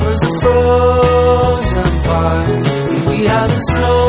hours of frozen pies. We had the snow